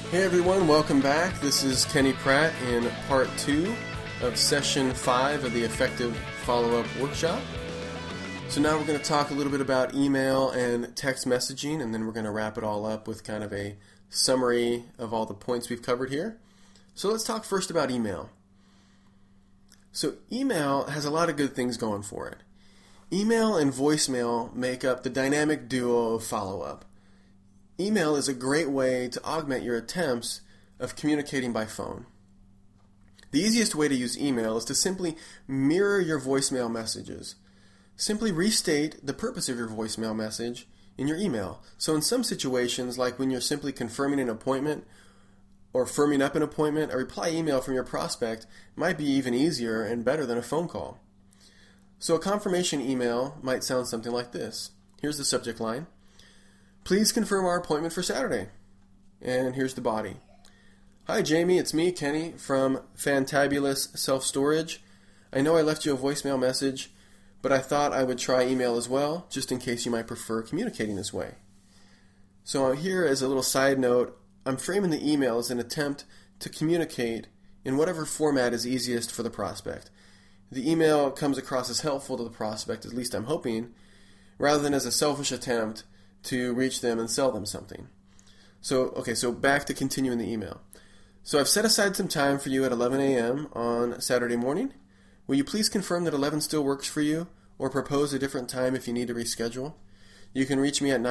Hey everyone, welcome back. This is Kenny Pratt in part 2 of session 5 of the Effective Follow-Up Workshop. So now we're going to talk a little bit about email and text messaging, and then we're going to wrap it all up with kind of a summary of all the points we've covered here. So let's talk first about email. So email has a lot of good things going for it. Email and voicemail make up the dynamic duo of follow-up. Email is a great way to augment your attempts of communicating by phone. The easiest way to use email is to simply mirror your voicemail messages. Simply restate the purpose of your voicemail message in your email. So in some situations, like when you're simply confirming an appointment or firming up an appointment, a reply email from your prospect might be even easier and better than a phone call. So a confirmation email might sound something like this. Here's the subject line. Please confirm our appointment for Saturday. And here's the body. Hi Jamie, it's me, Kenny, from Fantabulous Self-Storage. I know I left you a voicemail message, but I thought I would try email as well, just in case you might prefer communicating this way. So here, as a little side note, I'm framing the email as an attempt to communicate in whatever format is easiest for the prospect. The email comes across as helpful to the prospect, at least I'm hoping, rather than as a selfish attempt to reach them and sell them something. So back to continuing the email. So I've set aside some time for you at 11 a.m. on Saturday morning. Will you please confirm that 11 still works for you, or propose a different time if you need to reschedule? You can reach me at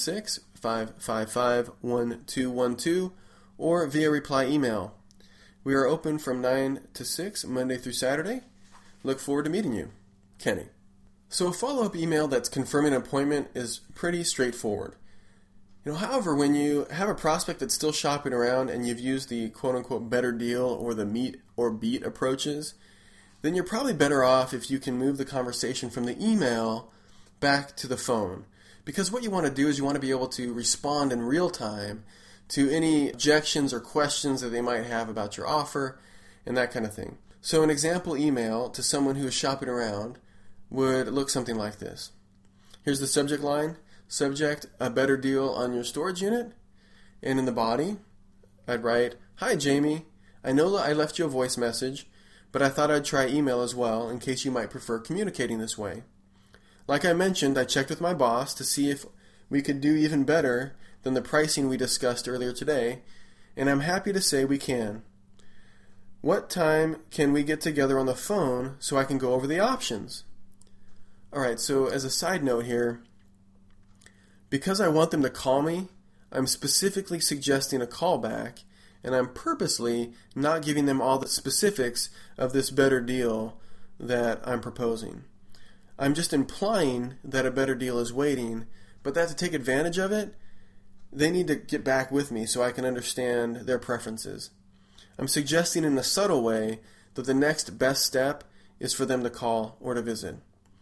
916-555-1212 or via reply email. We are open from 9 to 6, Monday through Saturday. Look forward to meeting you. Kenny. So a follow-up email that's confirming an appointment is pretty straightforward. However, when you have a prospect that's still shopping around and you've used the quote-unquote better deal or the meet or beat approaches, then you're probably better off if you can move the conversation from the email back to the phone. Because what you want to do is you want to be able to respond in real time to any objections or questions that they might have about your offer and that kind of thing. So an example email to someone who is shopping around would look something like this. Here's the subject line. Subject, a better deal on your storage unit. And in the body, I'd write, Hi Jamie, I know I left you a voice message, but I thought I'd try email as well in case you might prefer communicating this way. Like I mentioned, I checked with my boss to see if we could do even better than the pricing we discussed earlier today, and I'm happy to say we can. What time can we get together on the phone so I can go over the options? Alright, so as a side note here, because I want them to call me, I'm specifically suggesting a callback, and I'm purposely not giving them all the specifics of this better deal that I'm proposing. I'm just implying that a better deal is waiting, but that to take advantage of it, they need to get back with me so I can understand their preferences. I'm suggesting in a subtle way that the next best step is for them to call or to visit.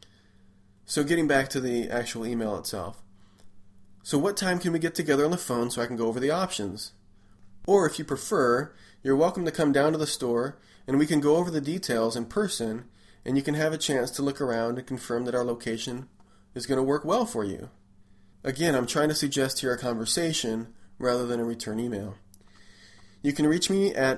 So getting back to the actual email itself. So what time can we get together on the phone so I can go over the options? Or if you prefer, you're welcome to come down to the store and we can go over the details in person and you can have a chance to look around and confirm that our location is going to work well for you. Again, I'm trying to suggest here a conversation rather than a return email. You can reach me at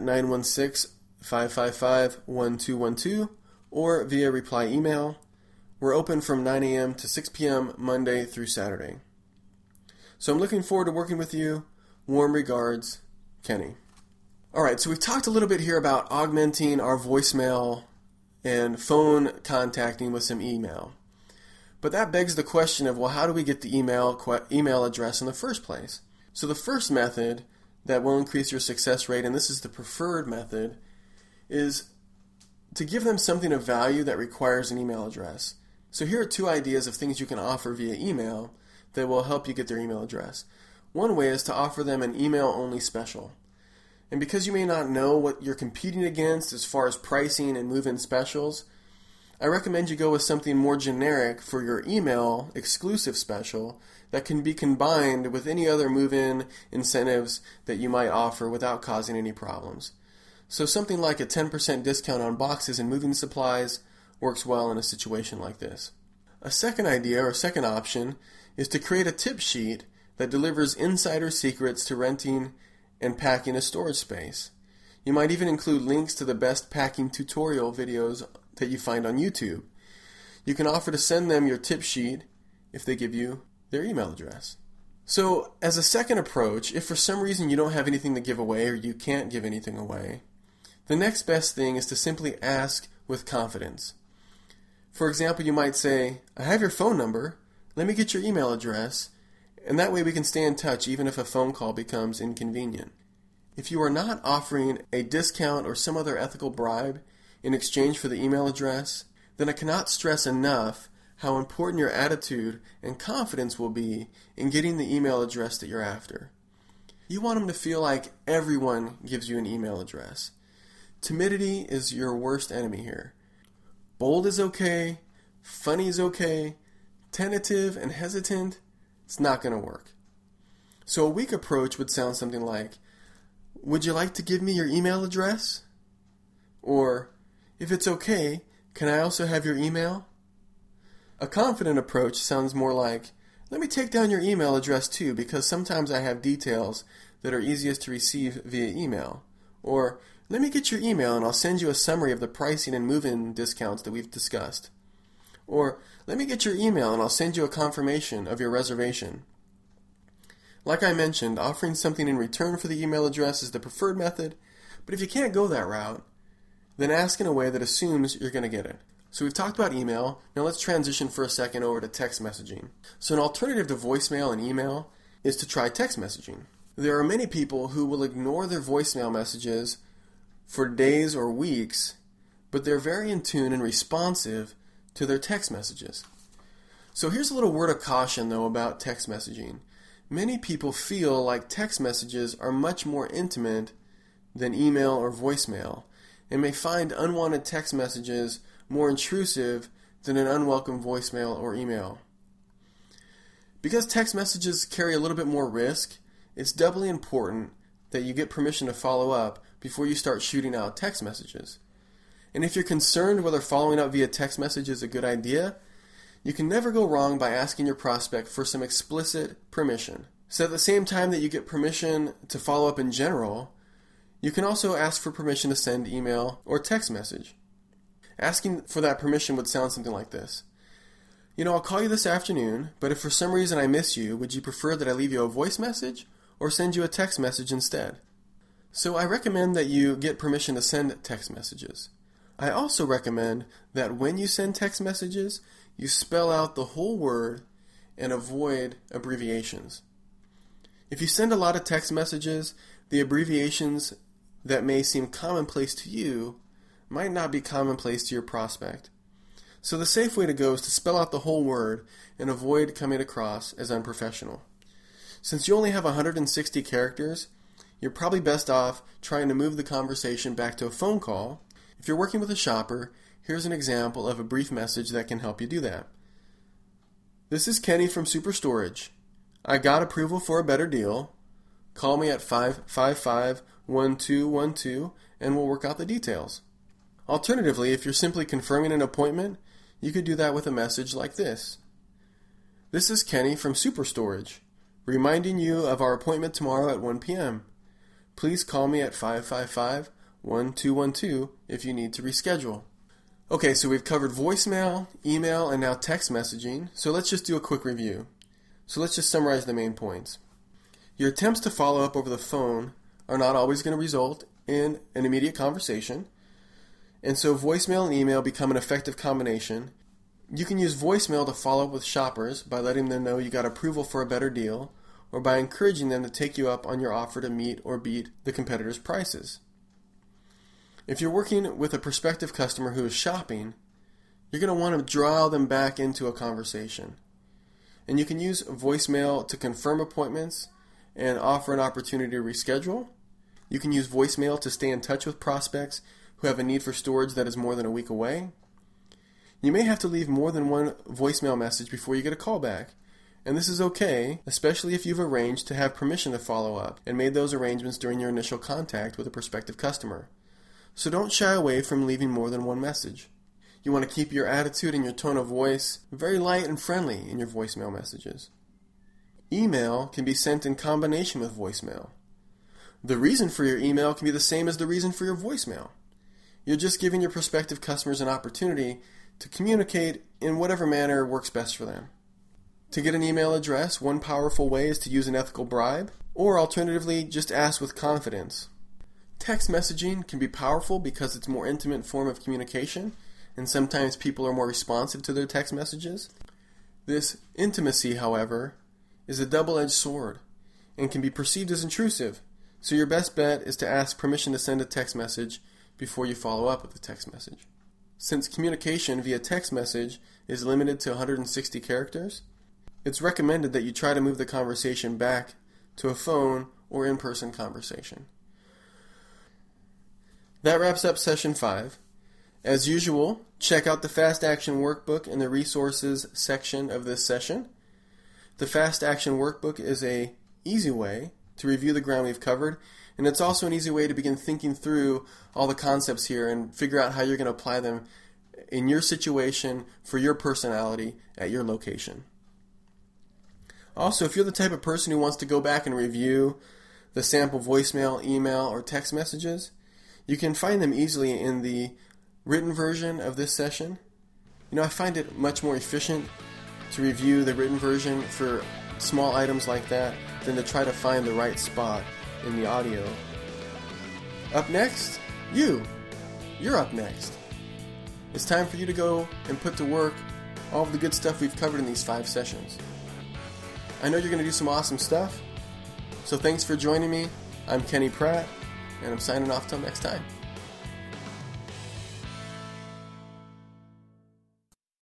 916-555-1212 or via reply email. We're open from 9 a.m. to 6 p.m. Monday through Saturday. So I'm looking forward to working with you. Warm regards, Kenny. Alright, so we've talked a little bit here about augmenting our voicemail and phone contacting with some email. But that begs the question of, well, how do we get the email address in the first place? So the first method that will increase your success rate, and this is the preferred method, is to give them something of value that requires an email address. So here are two ideas of things you can offer via email that will help you get their email address. One way is to offer them an email-only special. And because you may not know what you're competing against as far as pricing and move-in specials, I recommend you go with something more generic for your email exclusive special that can be combined with any other move-in incentives that you might offer without causing any problems. So something like a 10% discount on boxes and moving supplies works well in a situation like this. A second idea or second option is to create a tip sheet that delivers insider secrets to renting and packing a storage space. You might even include links to the best packing tutorial videos that you find on YouTube. You can offer to send them your tip sheet if they give you their email address. So, as a second approach, if for some reason you don't have anything to give away or you can't give anything away, the next best thing is to simply ask with confidence. For example, you might say, I have your phone number, let me get your email address, and that way we can stay in touch even if a phone call becomes inconvenient. If you are not offering a discount or some other ethical bribe in exchange for the email address, then I cannot stress enough how important your attitude and confidence will be in getting the email address that you're after. You want them to feel like everyone gives you an email address. Timidity is your worst enemy here. Bold is okay, funny is okay, tentative and hesitant, it's not going to work. So a weak approach would sound something like, would you like to give me your email address? Or, if it's okay, can I also have your email? A confident approach sounds more like, let me take down your email address too, because sometimes I have details that are easiest to receive via email. Or, let me get your email and I'll send you a summary of the pricing and move-in discounts that we've discussed. Or, let me get your email and I'll send you a confirmation of your reservation. Like I mentioned, offering something in return for the email address is the preferred method, but if you can't go that route, then ask in a way that assumes you're going to get it. So we've talked about email, now let's transition for a second over to text messaging. So an alternative to voicemail and email is to try text messaging. There are many people who will ignore their voicemail messages for days or weeks, but they're very in tune and responsive to their text messages. So here's a little word of caution though about text messaging. Many people feel like text messages are much more intimate than email or voicemail, and may find unwanted text messages more intrusive than an unwelcome voicemail or email. Because text messages carry a little bit more risk, it's doubly important that you get permission to follow up before you start shooting out text messages. And if you're concerned whether following up via text message is a good idea, you can never go wrong by asking your prospect for some explicit permission. So at the same time that you get permission to follow up in general, you can also ask for permission to send email or text message. Asking for that permission would sound something like this. I'll call you this afternoon, but if for some reason I miss you, would you prefer that I leave you a voice message or send you a text message instead? So I recommend that you get permission to send text messages. I also recommend that when you send text messages, you spell out the whole word and avoid abbreviations. If you send a lot of text messages, the abbreviations that may seem commonplace to you might not be commonplace to your prospect. So the safe way to go is to spell out the whole word and avoid coming across as unprofessional. Since you only have 160 characters, you're probably best off trying to move the conversation back to a phone call. If you're working with a shopper, here's an example of a brief message that can help you do that. This is Kenny from Superstorage. I got approval for a better deal. Call me at 555-1212 and we'll work out the details. Alternatively, if you're simply confirming an appointment, you could do that with a message like this. This is Kenny from Superstorage, reminding you of our appointment tomorrow at 1 p.m. Please call me at 555-1212 if you need to reschedule. Okay, so we've covered voicemail, email, and now text messaging, so let's just do a quick review. So let's just summarize the main points. Your attempts to follow up over the phone are not always going to result in an immediate conversation, and so voicemail and email become an effective combination. You can use voicemail to follow up with shoppers by letting them know you got approval for a better deal, or by encouraging them to take you up on your offer to meet or beat the competitors' prices. If you're working with a prospective customer who is shopping, you're going to want to draw them back into a conversation. And you can use voicemail to confirm appointments and offer an opportunity to reschedule. You can use voicemail to stay in touch with prospects who have a need for storage that is more than a week away. You may have to leave more than one voicemail message before you get a call back. And this is okay, especially if you've arranged to have permission to follow up and made those arrangements during your initial contact with a prospective customer. So don't shy away from leaving more than one message. You want to keep your attitude and your tone of voice very light and friendly in your voicemail messages. Email can be sent in combination with voicemail. The reason for your email can be the same as the reason for your voicemail. You're just giving your prospective customers an opportunity to communicate in whatever manner works best for them. To get an email address, one powerful way is to use an ethical bribe, or alternatively, just ask with confidence. Text messaging can be powerful because it's a more intimate form of communication, and sometimes people are more responsive to their text messages. This intimacy, however, is a double-edged sword and can be perceived as intrusive, so your best bet is to ask permission to send a text message before you follow up with a text message. Since communication via text message is limited to 160 characters, it's recommended that you try to move the conversation back to a phone or in-person conversation. That wraps up session 5. As usual, check out the Fast Action Workbook in the Resources section of this session. The Fast Action Workbook is an easy way to review the ground we've covered, and it's also an easy way to begin thinking through all the concepts here and figure out how you're going to apply them in your situation for your personality at your location. Also, if you're the type of person who wants to go back and review the sample voicemail, email, or text messages, you can find them easily in the written version of this session. I find it much more efficient to review the written version for small items like that than to try to find the right spot in the audio. Up next, you're up next. It's time for you to go and put to work all of the good stuff we've covered in these 5 sessions. I know you're going to do some awesome stuff, so thanks for joining me. I'm Kenny Pratt, and I'm signing off till next time.